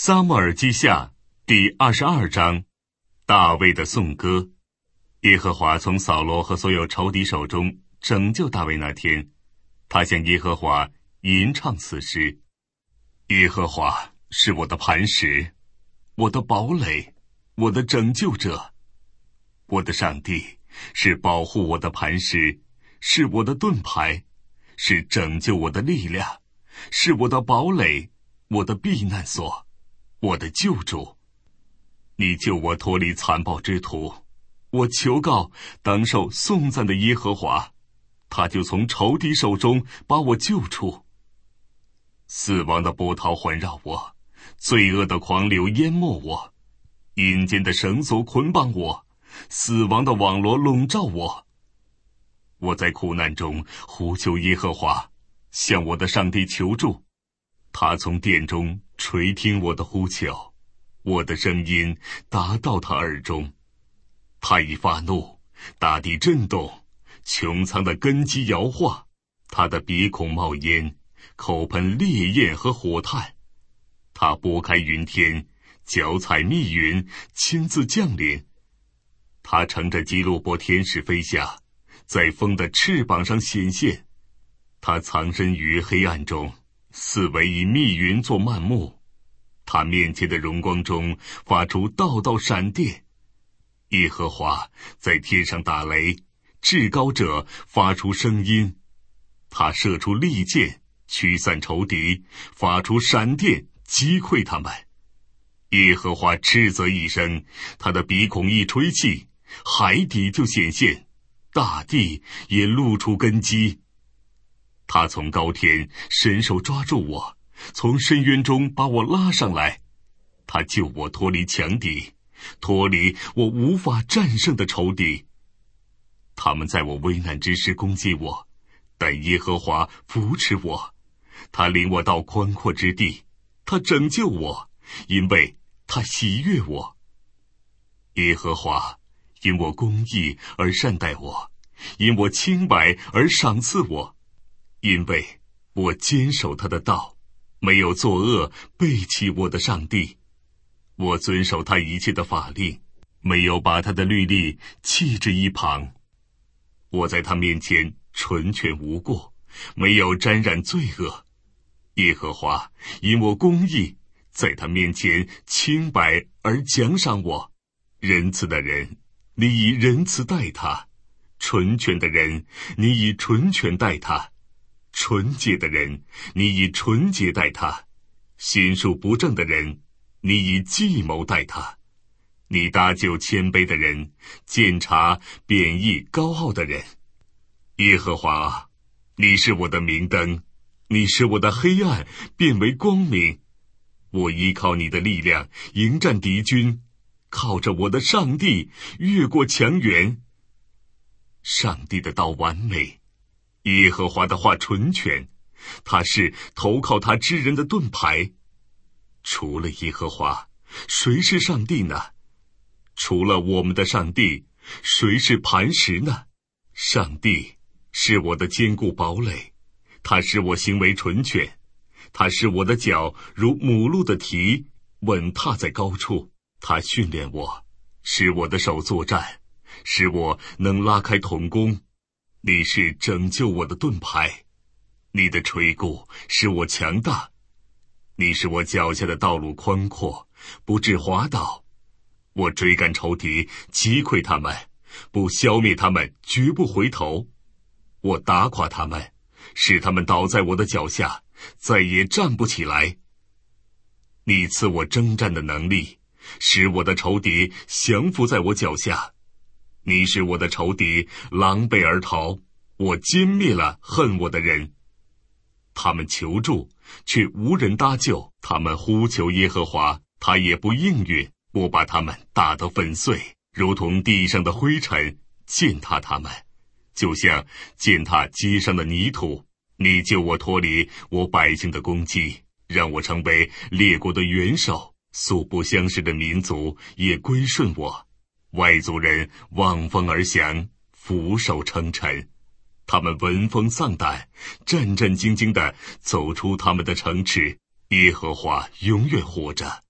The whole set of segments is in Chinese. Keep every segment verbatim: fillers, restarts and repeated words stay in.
撒母耳记下第二十二章，大卫的颂歌。耶和华从扫罗和所有仇敌手中拯救大卫那天，他向耶和华吟唱此诗：耶和华是我的磐石，我的堡垒，我的拯救者。我的上帝是保护我的磐石，是我的盾牌，是拯救我的力量，是我的堡垒，我的避难所，我的救主。你救我脱离残暴之徒，我求告当受颂赞的耶和华，他就从仇敌手中把我救出。死亡的波涛环绕我，罪恶的狂流淹没我，阴间的绳索捆绑我，死亡的网罗笼罩我。我在苦难中呼求耶和华，向我的上帝求助，他从殿中垂听我的呼求，我的声音达到他耳中。他一发怒，大地震动，穹苍的根基摇晃，他的鼻孔冒烟，口喷烈焰和火炭。他拨开云天，脚踩密云，亲自降临。他乘着基路伯天使飞下，在风的翅膀上显现。他藏身于黑暗中，四围以密云做漫幕。他面前的荣光中发出道道闪电。耶和华在天上打雷，至高者发出声音。他射出利箭，驱散仇敌，发出闪电，击溃他们。耶和华斥责一声，他的鼻孔一吹气，海底就显现，大地也露出根基。他从高天伸手抓住我，从深渊中把我拉上来。他救我脱离强敌，脱离我无法战胜的仇敌。他们在我危难之时攻击我，但耶和华扶持我。他领我到宽阔之地，他拯救我，因为他喜悦我。耶和华因我公义而善待我，因我清白而赏赐我，因为我坚守他的道，没有作恶背弃我的上帝。我遵守他一切的法令，没有把他的律例弃置一旁。我在他面前纯全无过，没有沾染罪恶。耶和华因我公义，在他面前清白而奖赏我。仁慈的人，你以仁慈待他；纯全的人，你以纯全待他；纯洁的人，你以纯洁待他；心术不正的人，你以计谋待他。你搭救谦卑的人，鉴察贬义高傲的人。耶和华，你是我的明灯，你使我的黑暗变为光明。我依靠你的力量迎战敌军，靠着我的上帝越过墙垣。上帝的道完美，耶和华的话纯全，他是投靠他之人的盾牌。除了耶和华，谁是上帝呢？除了我们的上帝，谁是磐石呢？上帝是我的坚固堡垒，他使我行为纯全，他使我的脚如母鹿的蹄，稳踏在高处。他训练我，使我的手作战，使我能拉开铜弓。你是拯救我的盾牌，你的垂顾使我强大。你使我脚下的道路宽阔，不致滑倒。我追赶仇敌，击溃他们，不消灭他们，绝不回头。我打垮他们，使他们倒在我的脚下，再也站不起来。你赐我征战的能力，使我的仇敌降服在我脚下。你使我的仇敌狼狈而逃，我歼灭了恨我的人。他们求助，却无人搭救，他们呼求耶和华，他也不应允。我把他们打得粉碎，如同地上的灰尘，践踏他们，就像践踏街上的泥土。你救我脱离我百姓的攻击，让我成为列国的元首，素不相识的民族也归顺我。外族人望风而降，俯首称臣。他们闻风丧胆，战战兢兢地走出他们的城池。耶和华永远活着，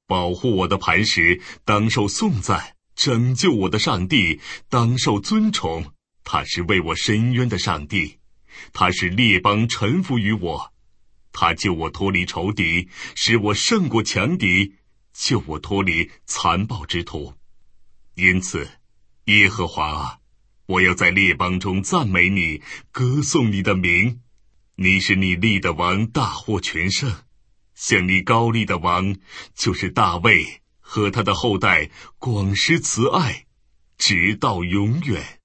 保护我的磐石当受颂赞，拯救我的上帝当受尊崇。他是为我伸冤的上帝，他使列邦臣服于我。他救我脱离仇敌，使我胜过强敌，救我脱离残暴之徒。因此，耶和华啊，我要在列邦中赞美你，歌颂你的名。你是你立的王，大获全胜。像你高立的王，就是大卫和他的后代，广施慈爱，直到永远。